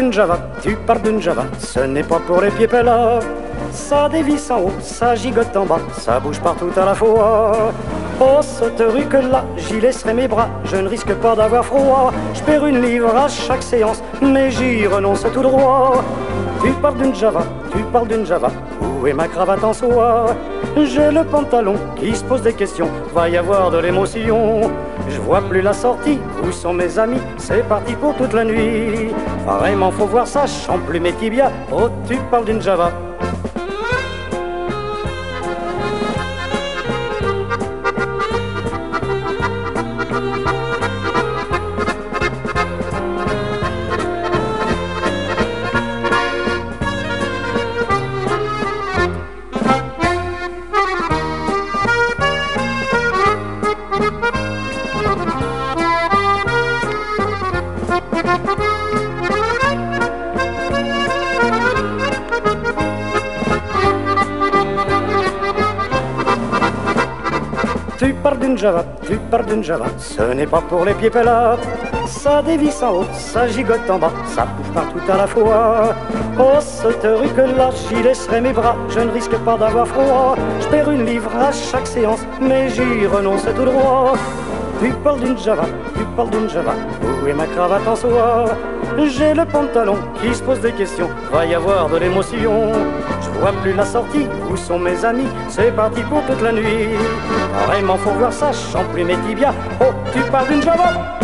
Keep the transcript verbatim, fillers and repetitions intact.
d'une Java, tu parles d'une Java, ce n'est pas pour les pieds pèlats. Ça dévisse en haut, ça gigote en bas, ça bouge partout à la fois. Oh, cette rue que là, j'y laisserai mes bras, je ne risque pas d'avoir froid. Je perds une livre à chaque séance, mais j'y renonce tout droit. Tu parles d'une Java, tu parles d'une Java, où est ma cravate en soie? J'ai le pantalon qui se pose des questions, va y avoir de l'émotion. Je vois plus la sortie, où sont mes amis? C'est parti pour toute la nuit. Vraiment faut voir ça, je chante plus mes tibias. Oh, tu parles d'une Java. Tu parles d'une Java, tu parles d'une Java, ce n'est pas pour les pieds pèlats. Ça dévisse en haut, ça gigote en bas, ça bouge partout à la fois. Oh, cette rue que là, j'y laisserai mes bras, je ne risque pas d'avoir froid. Je perds une livre à chaque séance, mais j'y renonce tout droit. Tu parles d'une Java, tu parles d'une Java, où est ma cravate en soie? J'ai le pantalon qui se pose des questions, va y avoir de l'émotion. Je vois plus la sortie, où sont mes amis? C'est parti pour toute la nuit. Vraiment faut voir ça, je chante plus mes tibias. Oh, tu parles d'une Java?